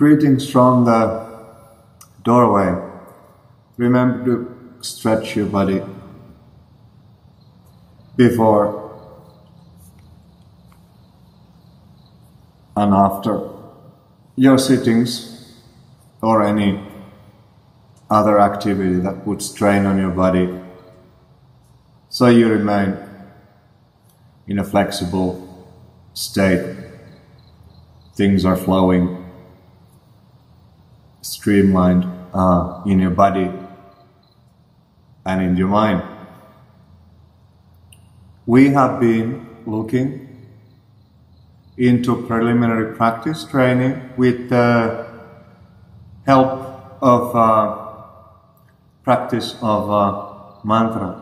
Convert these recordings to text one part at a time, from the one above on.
Greetings from the doorway. Remember to stretch your body before and after your sittings or any other activity that puts strain on your body, so you remain in a flexible state. Things are flowing streamlined in your body and in your mind. We have been looking into preliminary practice training with the help of practice of mantra,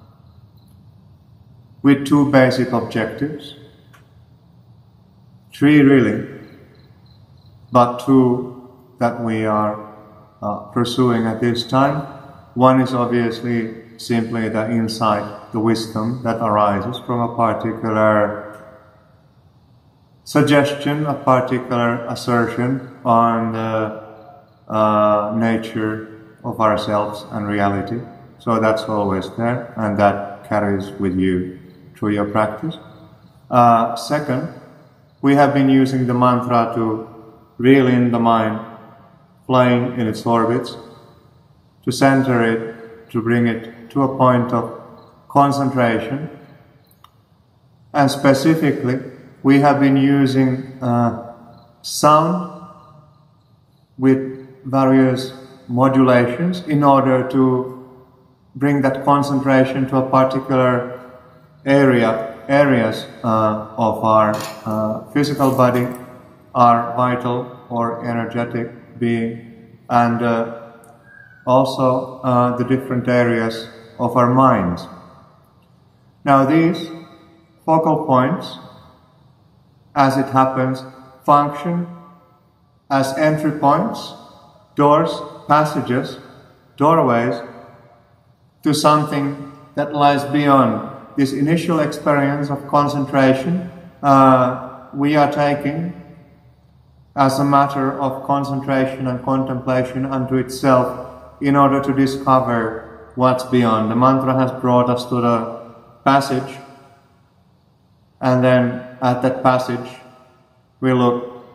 with two basic objectives, three really, but two that we are pursuing at this time. One is obviously simply the insight, the wisdom that arises from a particular suggestion, a particular assertion on the nature of ourselves and reality. So that's always there, and that carries with you through your practice. Second, we have been using the mantra to reel in the mind, flying in its orbits, to center it, to bring it to a point of concentration. And specifically, we have been using sound with various modulations in order to bring that concentration to a particular areas of our physical body, our vital or energetic being, and also the different areas of our minds. Now these focal points, as it happens, function as entry points, doors, passages, doorways to something that lies beyond this initial experience of concentration we are taking as a matter of concentration and contemplation unto itself in order to discover what's beyond. The mantra has brought us to the passage, and then at that passage we look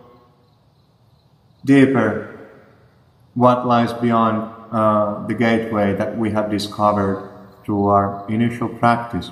deeper what lies beyond the gateway that we have discovered through our initial practice.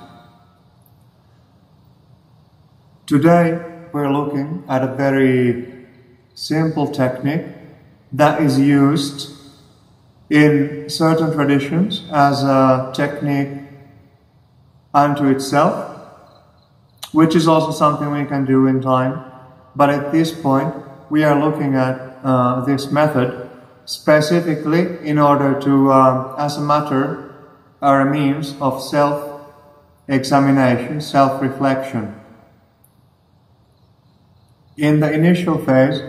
Today we're looking at a very simple technique that is used in certain traditions as a technique unto itself, which is also something we can do in time. But at this point, we are looking at this method specifically in order to, as a matter or a means of self-examination, self-reflection. In the initial phase,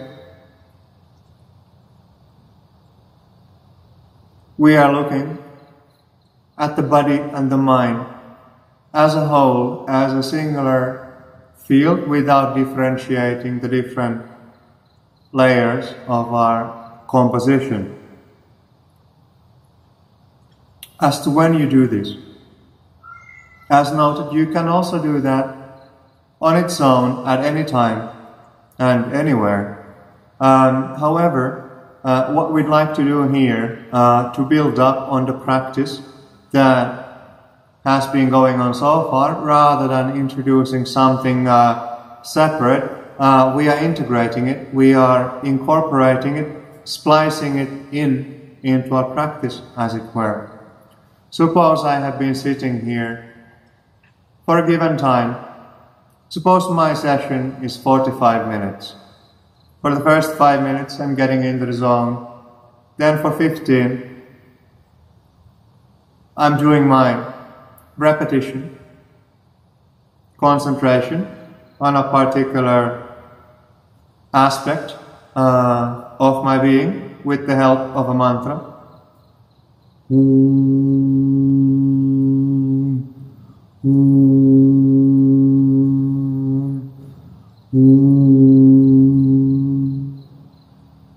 we are looking at the body and the mind as a whole, as a singular field, without differentiating the different layers of our composition. As to when you do this, as noted, you can also do that on its own at any time and anywhere. However, what we'd like to do here to build up on the practice that has been going on so far, rather than introducing something separate, we are integrating it, we are incorporating it, splicing it into our practice, as it were. Suppose I have been sitting here for a given time. Suppose my session is 45 minutes. For the first 5 minutes I'm getting into the zone. Then for 15 I'm doing my repetition, concentration on a particular aspect of my being with the help of a mantra.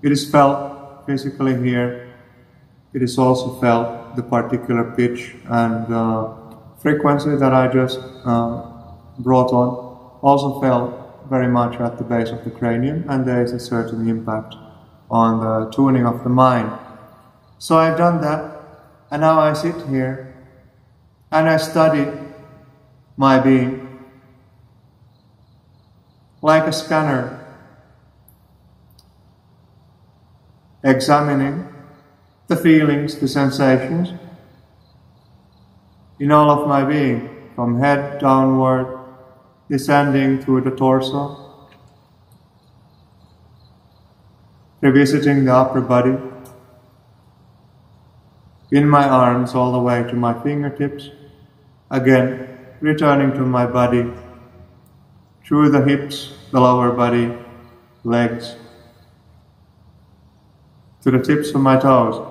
It is felt physically here. It is also felt the particular pitch and frequency that I just brought on, also felt very much at the base of the cranium, and there is a certain impact on the tuning of the mind. So I've done that, and now I sit here and I study my being like a scanner, examining the feelings, the sensations in all of my being, from head downward, descending through the torso, revisiting the upper body, in my arms all the way to my fingertips, again returning to my body, through the hips, the lower body, legs, to the tips of my toes.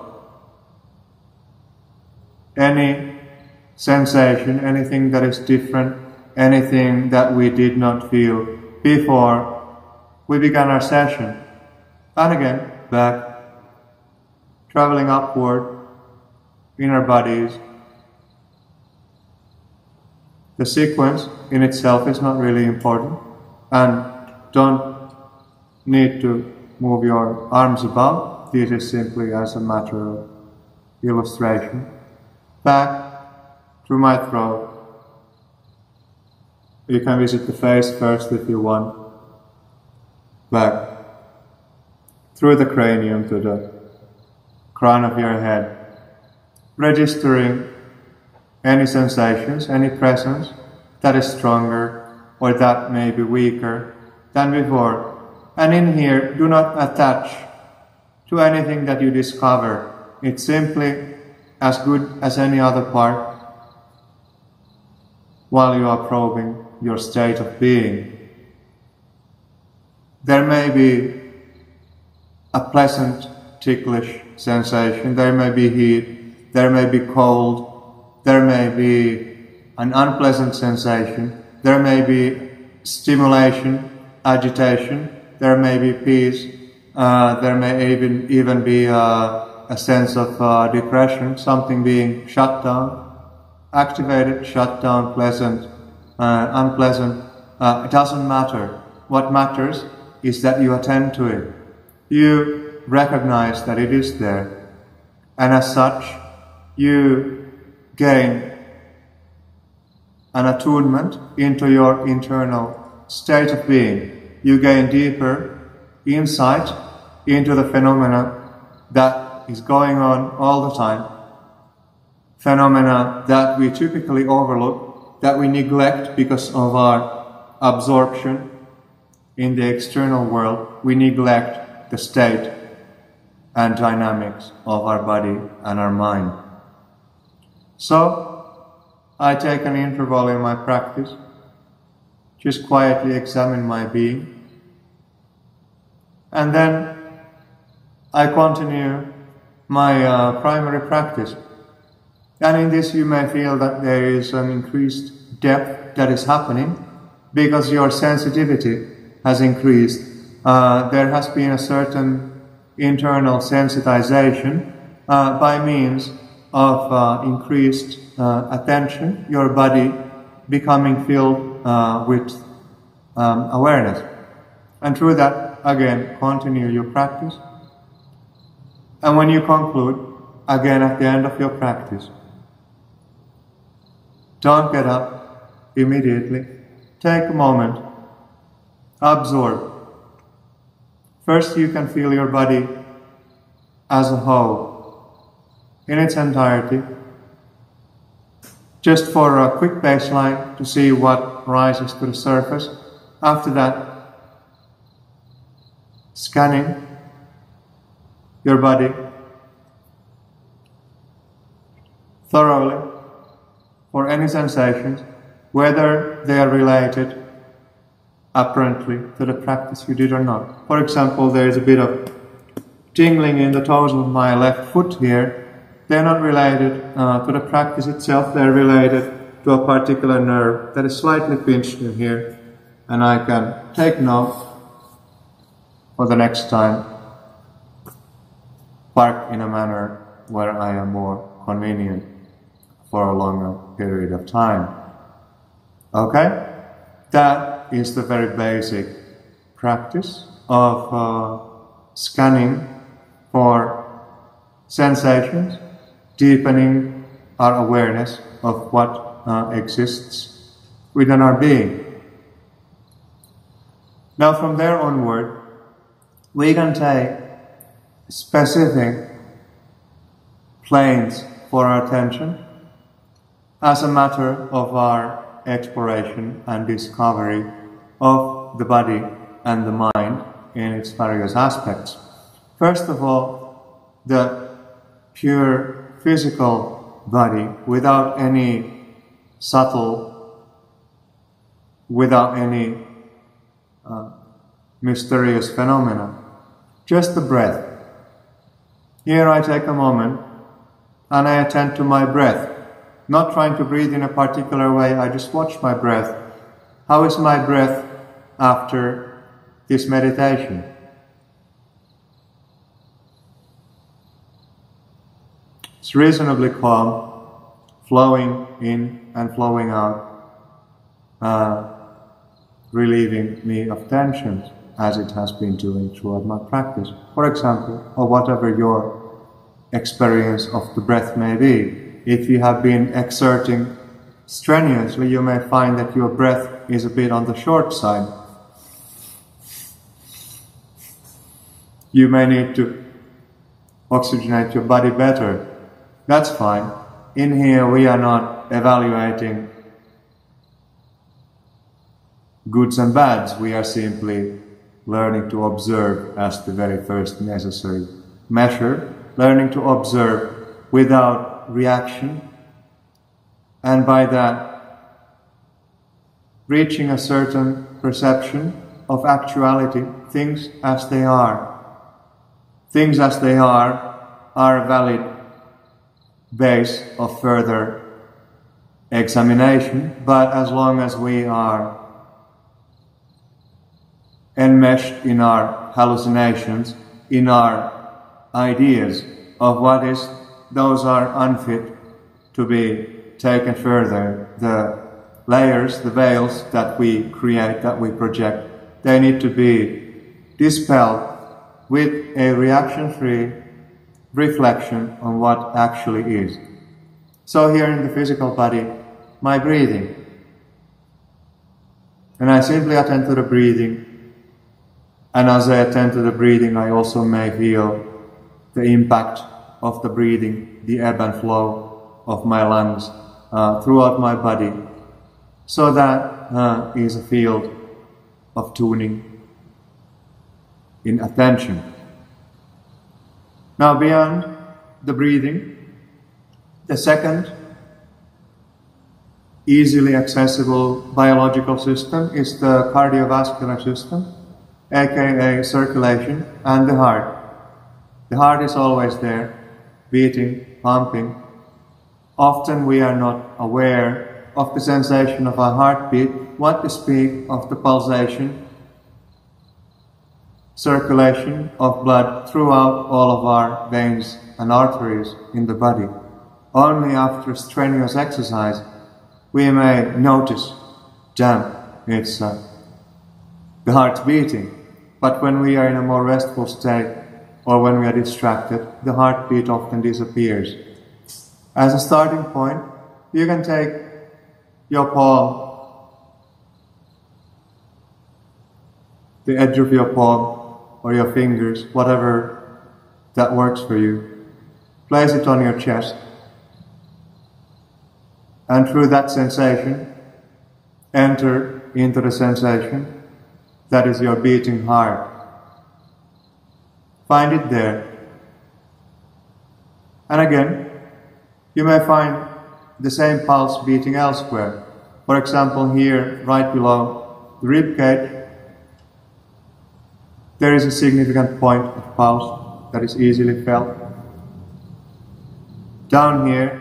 Any sensation, anything that is different, anything that we did not feel before we began our session. And again, back, traveling upward in our bodies. The sequence in itself is not really important, and don't need to move your arms about. This is simply as a matter of illustration. Back through my throat. You can visit the face first if you want. Back through the cranium to the crown of your head, registering any sensations, any presence that is stronger or that may be weaker than before. And in here, do not attach to anything that you discover. It's simply as good as any other part while you are probing your state of being. There may be a pleasant, ticklish sensation, there may be heat, there may be cold, there may be an unpleasant sensation, there may be stimulation, agitation, there may be peace, there may even be a sense of depression, something being shut down, activated, shut down, pleasant, unpleasant. It doesn't matter. What matters is that you attend to it. You recognize that it is there, and as such, you gain an attunement into your internal state of being. You gain deeper insight into the phenomena that is going on all the time. Phenomena that we typically overlook, that we neglect because of our absorption in the external world. We neglect the state and dynamics of our body and our mind. So, I take an interval in my practice, just quietly examine my being, and then I continue my primary practice. And in this you may feel that there is an increased depth that is happening because your sensitivity has increased. There has been a certain internal sensitization by means of increased attention, your body becoming filled with awareness. And through that, again, continue your practice. And when you conclude, again at the end of your practice, don't get up immediately. Take a moment. Absorb. First, you can feel your body as a whole, in its entirety, just for a quick baseline to see what rises to the surface. After that, scanning your body thoroughly for any sensations, whether they are related apparently to the practice you did or not. For example, there is a bit of tingling in the toes of my left foot here. They're not related to the practice itself, they're related to a particular nerve that is slightly pinched in here, and I can take note for the next time park in a manner where I am more convenient for a longer period of time. Okay? That is the very basic practice of scanning for sensations, deepening our awareness of what exists within our being. Now from there onward, we can take specific planes for our attention as a matter of our exploration and discovery of the body and the mind in its various aspects. First of all, the pure physical body without any without any mysterious phenomena, just the breath. Here I take a moment and I attend to my breath, not trying to breathe in a particular way, I just watch my breath. How is my breath after this meditation? It's reasonably calm, flowing in and flowing out, relieving me of tensions, as it has been doing throughout my practice, for example, or whatever your experience of the breath may be. If you have been exerting strenuously, you may find that your breath is a bit on the short side. You may need to oxygenate your body better. That's fine. In here we are not evaluating goods and bads, we are simply learning to observe as the very first necessary measure, learning to observe without reaction, and by that reaching a certain perception of actuality, things as they are. Things as they are a valid base of further examination, but as long as we are enmeshed in our hallucinations, in our ideas of what is, those are unfit to be taken further. The layers, the veils that we create, that we project, they need to be dispelled with a reaction-free reflection on what actually is. So here in the physical body, my breathing. And I simply attend to the breathing. And as I attend to the breathing, I also may feel the impact of the breathing, the ebb and flow of my lungs throughout my body. So that is a field of tuning in attention. Now beyond the breathing, the second easily accessible biological system is the cardiovascular system, aka circulation, and the heart. The heart is always there, beating, pumping. Often we are not aware of the sensation of our heartbeat, what to speak of the pulsation, circulation of blood throughout all of our veins and arteries in the body. Only after strenuous exercise we may notice, damn, it's the heart beating. But when we are in a more restful state, or when we are distracted, the heartbeat often disappears. As a starting point, you can take your palm, the edge of your palm, or your fingers, whatever that works for you. Place it on your chest. And through that sensation, enter into the sensation that is your beating heart. Find it there. And again, you may find the same pulse beating elsewhere. For example, here, right below the rib cage, there is a significant point of pulse that is easily felt. Down here,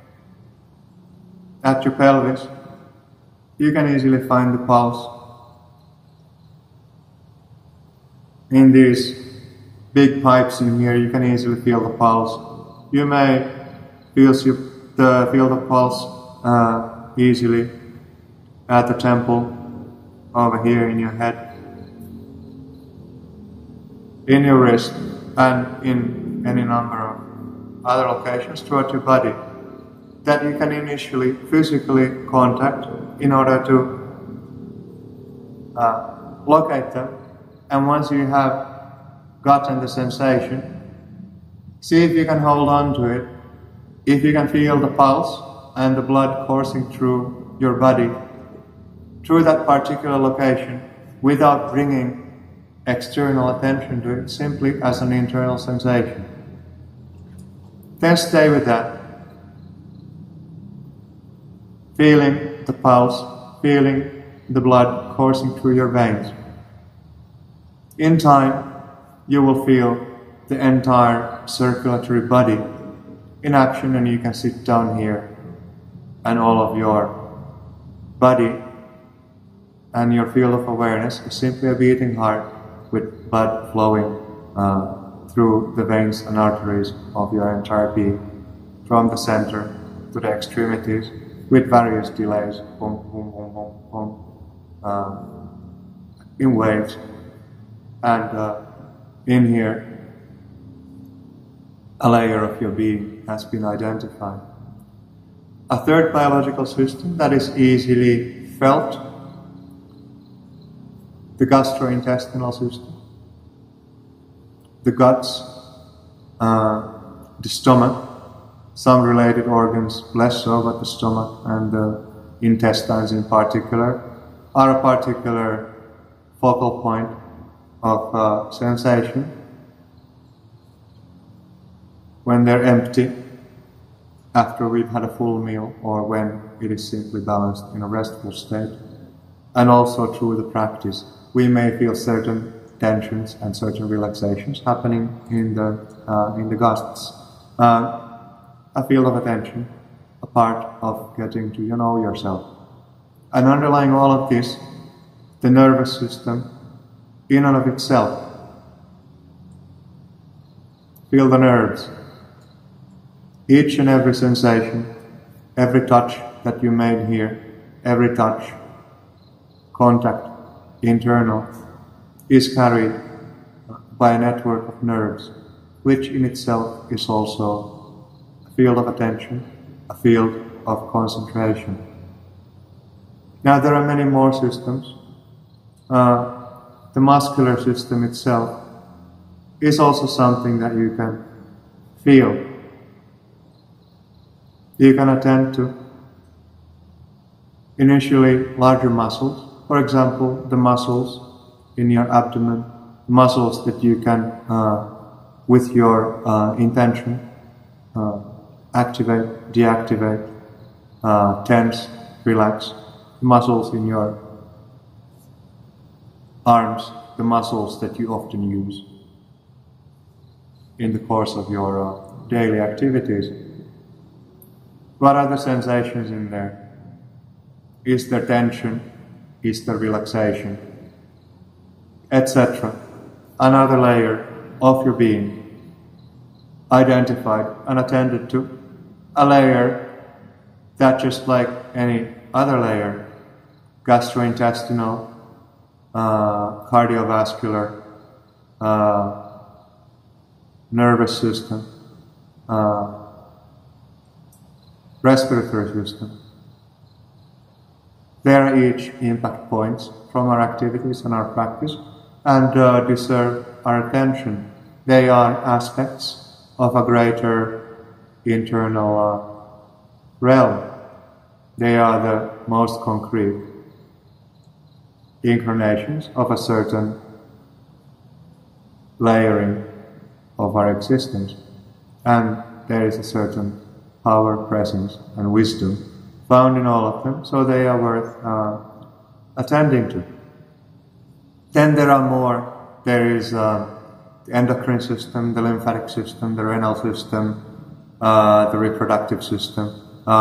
at your pelvis, you can easily find the pulse in these big pipes in here, you can easily feel the pulse. You may feel the pulse easily at the temple over here in your head, in your wrist, and in any number of other locations throughout your body that you can initially physically contact in order to locate them. And once you have gotten the sensation, see if you can hold on to it, if you can feel the pulse and the blood coursing through your body, through that particular location, without bringing external attention to it, simply as an internal sensation. Then stay with that, feeling the pulse, feeling the blood coursing through your veins. In time, you will feel the entire circulatory body in action, and you can sit down here and all of your body and your field of awareness is simply a beating heart with blood flowing through the veins and arteries of your entire being, from the center to the extremities, with various delays, boom, boom, boom, boom, boom, in waves. And in here, a layer of your being has been identified. A third biological system that is easily felt, the gastrointestinal system, the guts, the stomach, some related organs less so, but the stomach and the intestines in particular are a particular focal point of sensation. When they're empty, after we've had a full meal, or when it is simply balanced in a restful state, and also through the practice, we may feel certain tensions and certain relaxations happening in the gusts. A field of attention, a part of getting to know yourself. And underlying all of this, the nervous system, in and of itself. Feel the nerves. Each and every sensation, every touch that you made here, every touch, contact, internal, is carried by a network of nerves, which in itself is also a field of attention, a field of concentration. Now there are many more systems. The muscular system itself is also something that you can feel. You can attend to initially larger muscles, for example, the muscles in your abdomen, muscles that you can, with your intention, activate, deactivate, tense, relax. Muscles in your arms, the muscles that you often use in the course of your daily activities. What are the sensations in there? Is there tension? Is there relaxation? Etc. Another layer of your being, identified and attended to, a layer that, just like any other layer, gastrointestinal, cardiovascular, nervous system, respiratory system. They are each impact points from our activities and our practice, and deserve our attention. They are aspects of a greater internal realm. They are the most concrete incarnations of a certain layering of our existence. And there is a certain power, presence, and wisdom found in all of them, so they are worth attending to. Then there are more. There is the endocrine system, the lymphatic system, the renal system, the reproductive system,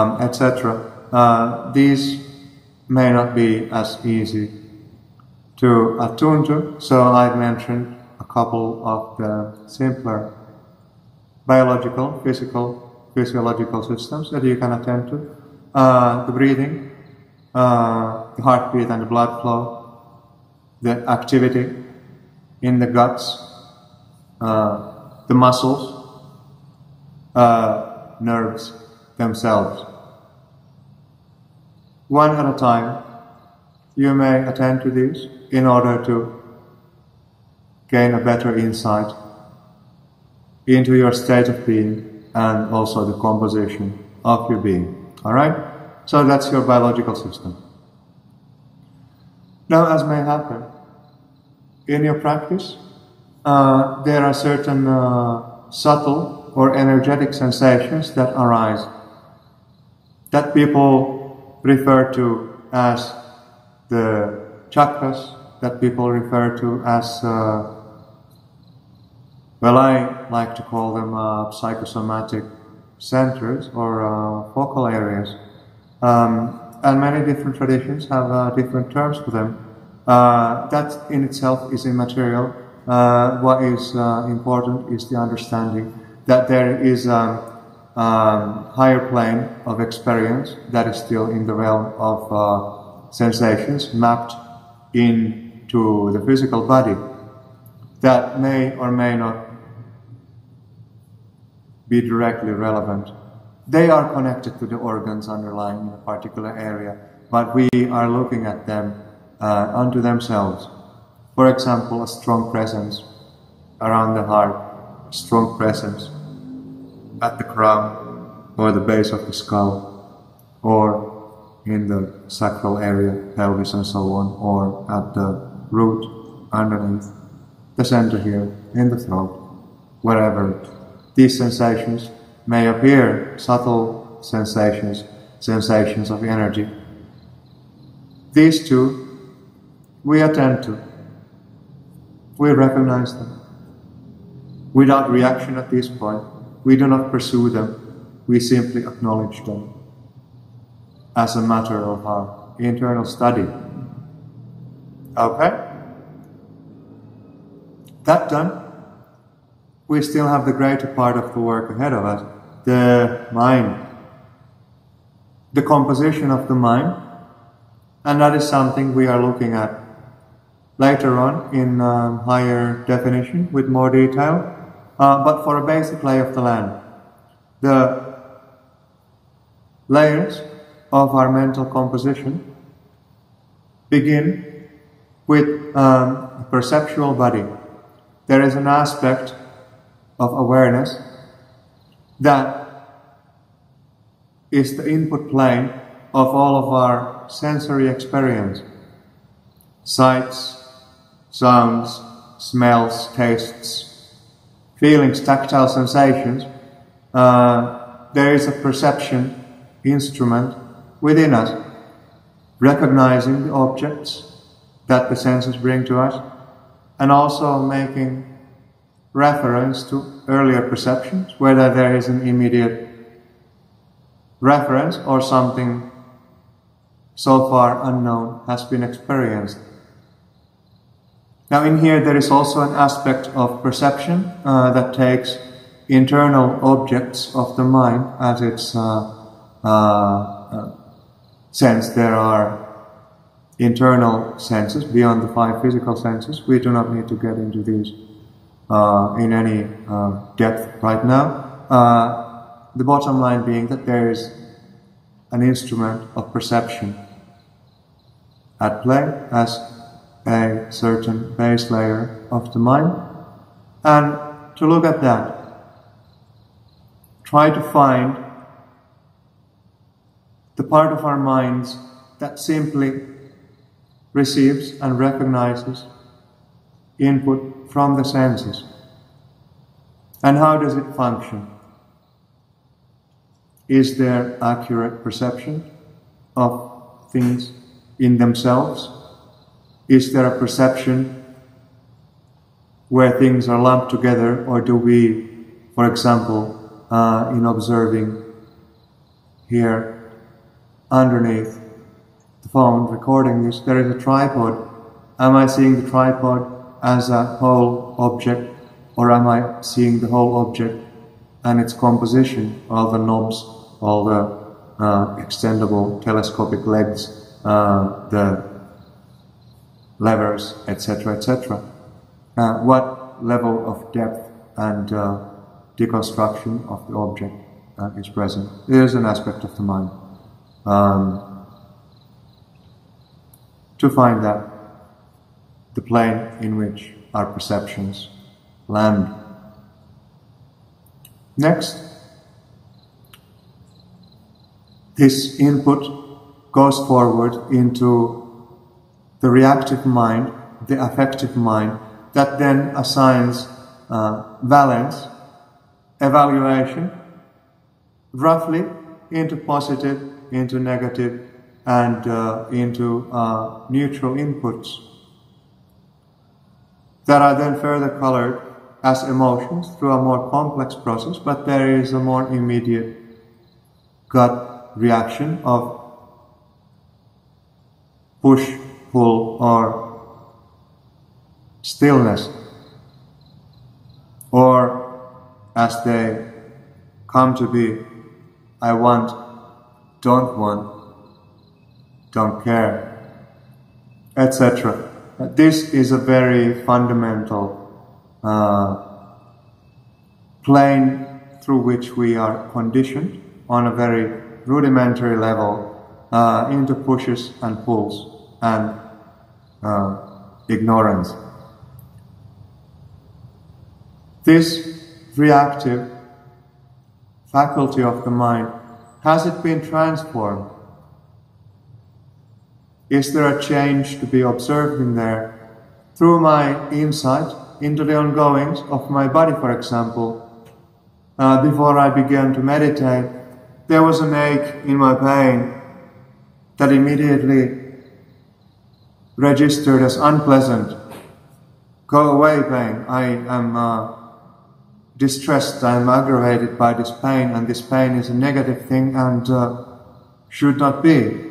etc. These may not be as easy to attune to, so I've mentioned a couple of the simpler biological, physiological systems that you can attend to. The breathing, the heartbeat and the blood flow, the activity in the guts, the muscles, nerves themselves. One at a time, you may attend to these in order to gain a better insight into your state of being and also the composition of your being. Alright? So that's your biological system. Now, as may happen, in your practice, there are certain subtle or energetic sensations that arise that people refer to as the chakras, that people refer to as, well, I like to call them psychosomatic centers or focal areas. And many different traditions have different terms for them. That in itself is immaterial. What is important is the understanding that there is a higher plane of experience that is still in the realm of sensations mapped into the physical body that may or may not be directly relevant. They are connected to the organs underlying a particular area, but we are looking at them unto themselves. For example, a strong presence around the heart, a strong presence at the crown or the base of the skull, or in the sacral area, pelvis and so on, or at the root, underneath, the center here, in the throat, wherever. These sensations may appear subtle sensations, sensations of energy. These two, we attend to. We recognize them. Without reaction at this point, we do not pursue them. We simply acknowledge them as a matter of our internal study. Okay? That done, we still have the greater part of the work ahead of us. The mind, the composition of the mind, and that is something we are looking at later on in higher definition with more detail. But for a basic lay of the land, the layers of our mental composition begin with a perceptual body. There is an aspect of awareness that is the input plane of all of our sensory experience. Sights, sounds, smells, tastes, feelings, tactile sensations. There is a perception instrument within us, recognizing the objects that the senses bring to us, and also making reference to earlier perceptions, whether there is an immediate reference or something so far unknown has been experienced. Now in here there is also an aspect of perception that takes internal objects of the mind as its sense. There are internal senses beyond the 5 physical senses. We do not need to get into these in any depth right now. The bottom line being that there is an instrument of perception at play as a certain base layer of the mind. And to look at that, try to find the part of our minds that simply receives and recognizes input from the senses. And how does it function? Is there accurate perception of things in themselves? Is there a perception where things are lumped together, or do we, for example, in observing here underneath the phone recording this, there is a tripod. Am I seeing the tripod as a whole object, or am I seeing the whole object and its composition, all the knobs, all the extendable telescopic legs, the levers, etc., etc. What level of depth and deconstruction of the object is present? It is an aspect of the mind. To find that, the plane in which our perceptions land. Next, this input goes forward into the reactive mind, the affective mind, that then assigns valence, evaluation, roughly into positive, into negative, and into neutral inputs that are then further colored as emotions through a more complex process, but there is a more immediate gut reaction of push, pull, or stillness, or as they come to be, I want, don't care, etc. This is a very fundamental plane through which we are conditioned on a very rudimentary level into pushes and pulls and ignorance. This reactive faculty of the mind, has it been transformed? Is there a change to be observed in there? Through my insight into the ongoings of my body, for example, before I began to meditate, there was an ache in my pain that immediately registered as unpleasant. Go away, pain. I am distressed, I am aggravated by this pain, and this pain is a negative thing and should not be.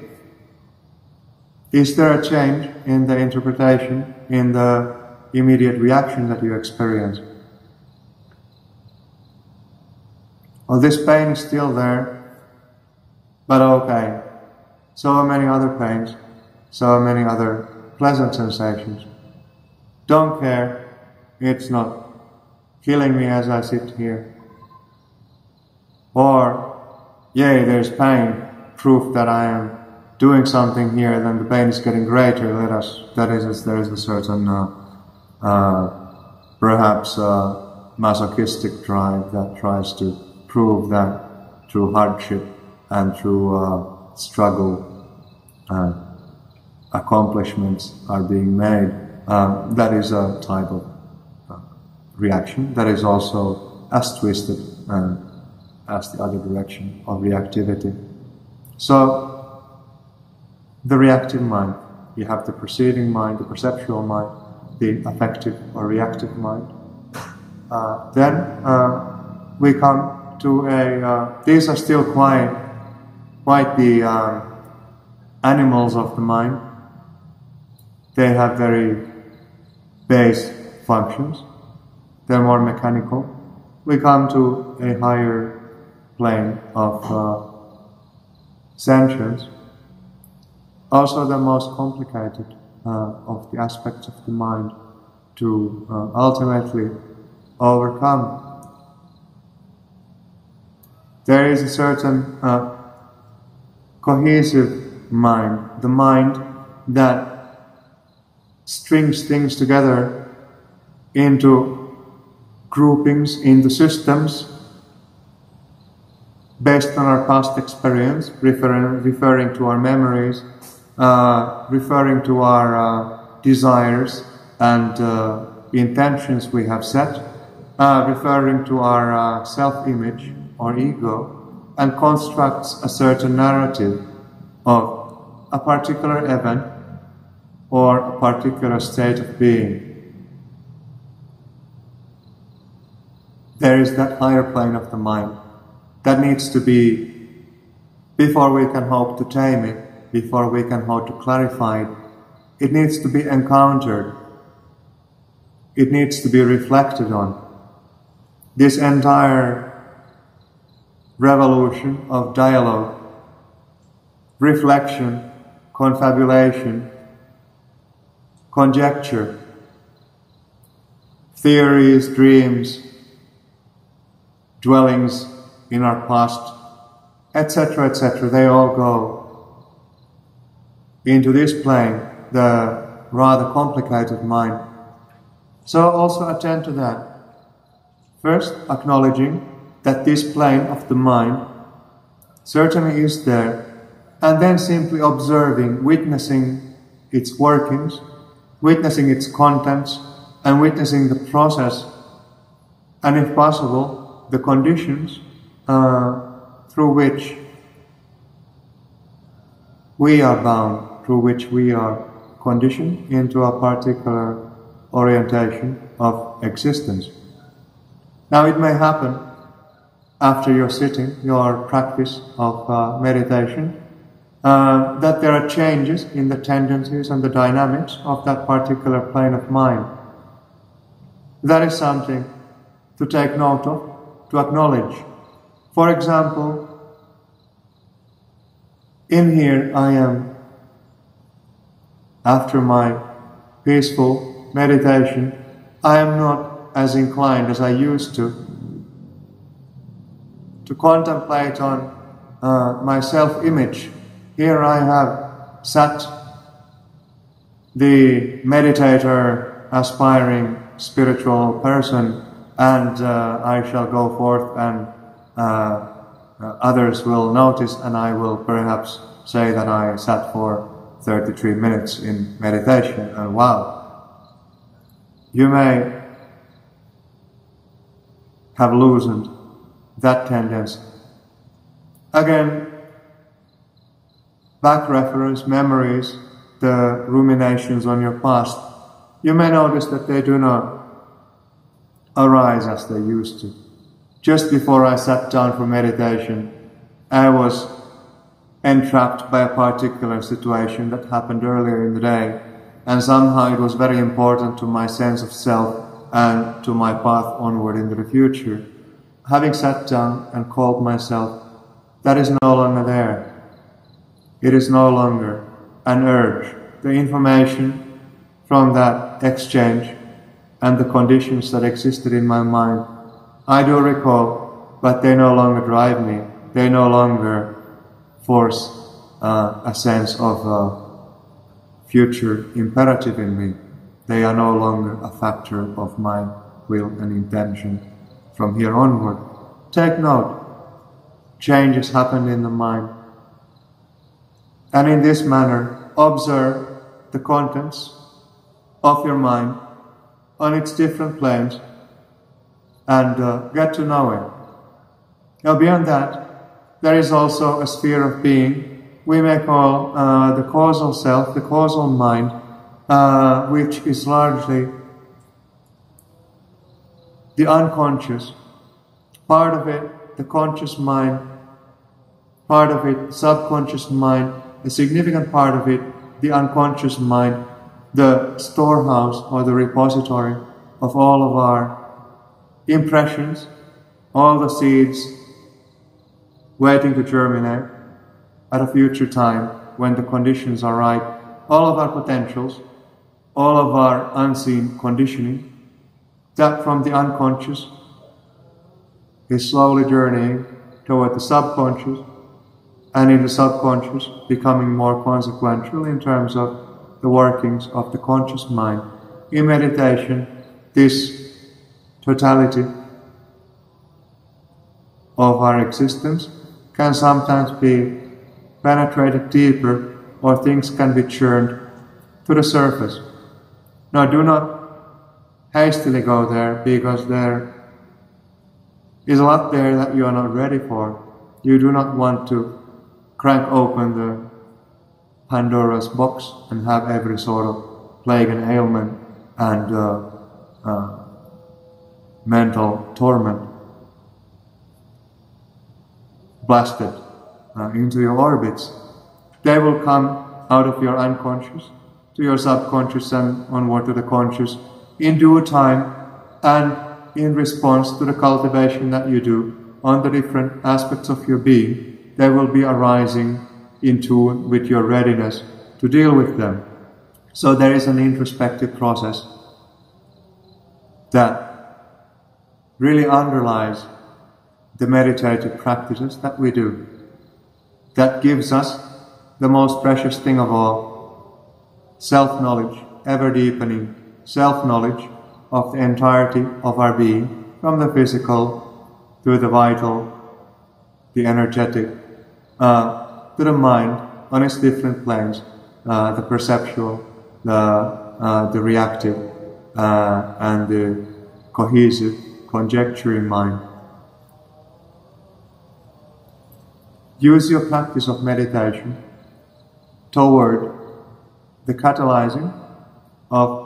Is there a change in the interpretation, in the immediate reaction that you experience? Well, this pain is still there, but okay. So many other pains, so many other pleasant sensations. Don't care, it's not killing me as I sit here. Or, yay, there's pain, proof that I am doing something here, then the pain is getting greater. There is a certain, perhaps masochistic drive that tries to prove that through hardship and through struggle, accomplishments are being made. That is a type of reaction that is also as twisted as the other direction of reactivity. So, the reactive mind, you have the perceiving mind, the perceptual mind, the affective or reactive mind. Then we come to these are still quite the animals of the mind. They have very base functions. They're more mechanical. We come to a higher plane of sentience. Also the most complicated of the aspects of the mind to ultimately overcome. There is a certain cohesive mind, the mind that strings things together into groupings, into systems based on our past experience, referring to our memories, referring to our desires and intentions we have set, referring to our self-image or ego, and constructs a certain narrative of a particular event or a particular state of being. There is that higher plane of the mind that needs to be, before we can hope to tame it, before we can hope to clarify it, it needs to be encountered it needs to be reflected on. This entire revolution of dialogue, reflection, confabulation, conjecture, theories, dreams, dwellings in our past, etc., they all go into this plane, the rather complicated mind. So also attend to that. First, acknowledging that this plane of the mind certainly is there, and then simply observing, witnessing its workings, witnessing its contents, and witnessing the process, and if possible, the conditions through which we are bound, through which we are conditioned into a particular orientation of existence. Now it may happen after your sitting, your practice of meditation, that there are changes in the tendencies and the dynamics of that particular plane of mind. That is something to take note of, to acknowledge. For example, in here I am, after my peaceful meditation, I am not as inclined as I used to contemplate on my self-image. Here I have sat, the meditator, aspiring spiritual person, and I shall go forth and others will notice, and I will perhaps say that I sat for 33 minutes in meditation, and wow, you may have loosened that tendency. Again, back reference, memories, the ruminations on your past, you may notice that they do not arise as they used to. Just before I sat down for meditation, I was entrapped by a particular situation that happened earlier in the day, and somehow it was very important to my sense of self and to my path onward into the future. Having sat down and called myself, that is no longer there. It is no longer an urge. The information from that exchange and the conditions that existed in my mind, I do recall, but they no longer drive me. They no longer force a sense of future imperative in me. They are no longer a factor of my will and intention from here onward. Take note, changes happen in the mind. And in this manner, observe the contents of your mind on its different planes and get to know it. Now beyond that, there is also a sphere of being we may call the causal self, the causal mind, which is largely the unconscious. Part of it, the conscious mind, part of it, subconscious mind, a significant part of it, the unconscious mind, the storehouse or the repository of all of our impressions, all the seeds waiting to germinate at a future time when the conditions are right, all of our potentials, all of our unseen conditioning, that from the unconscious is slowly journeying toward the subconscious, and in the subconscious becoming more consequential in terms of the workings of the conscious mind. In meditation, this totality of our existence can sometimes be penetrated deeper, or things can be churned to the surface. Now do not hastily go there, because there is a lot there that you are not ready for. You do not want to crack open the Pandora's box and have every sort of plague and ailment and mental torment blasted into your orbits. They will come out of your unconscious to your subconscious and onward to the conscious in due time and in response to the cultivation that you do on the different aspects of your being, they will be arising in tune with your readiness to deal with them. So there is an introspective process that really underlies the meditative practices that we do, that gives us the most precious thing of all, self-knowledge, ever-deepening self-knowledge of the entirety of our being, from the physical to the vital, the energetic, to the mind on its different planes, the perceptual, the reactive, and the cohesive, conjecturing mind. Use your practice of meditation toward the catalyzing of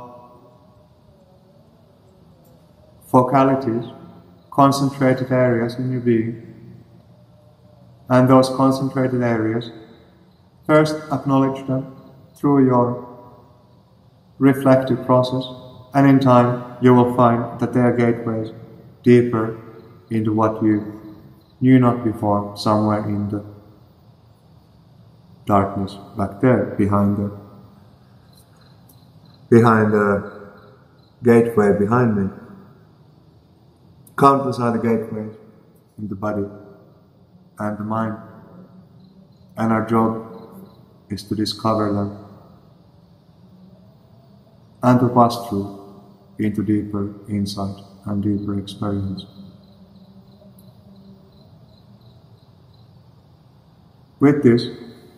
focalities, concentrated areas in your being. And those concentrated areas, first acknowledge them through your reflective process, and in time you will find that they are gateways deeper into what you knew not before, somewhere in the darkness back there, behind the gateway behind me. Countless are the gateways in the body and the mind, and our job is to discover them and to pass through into deeper insight and deeper experience. With this,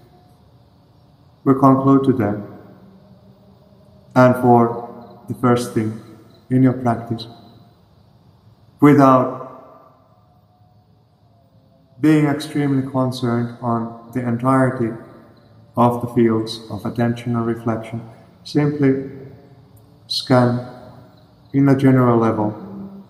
we conclude today, and for the first thing in your practice, without being extremely concerned on the entirety of the fields of attention and reflection, simply scan in a general level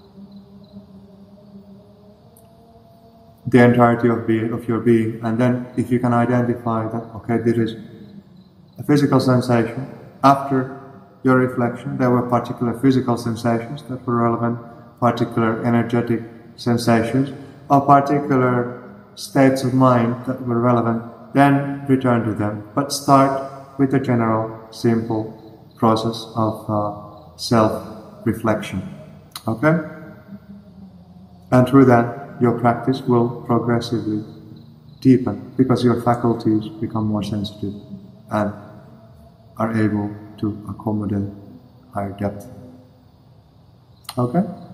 the entirety of your being, and then if you can identify that, okay, this is a physical sensation, after your reflection there were particular physical sensations that were relevant, particular energetic sensations, or particular states of mind that were relevant, then return to them. But start with the general, simple process of self-reflection. Okay? And through that, your practice will progressively deepen, because your faculties become more sensitive and are able to accommodate higher depth. Okay?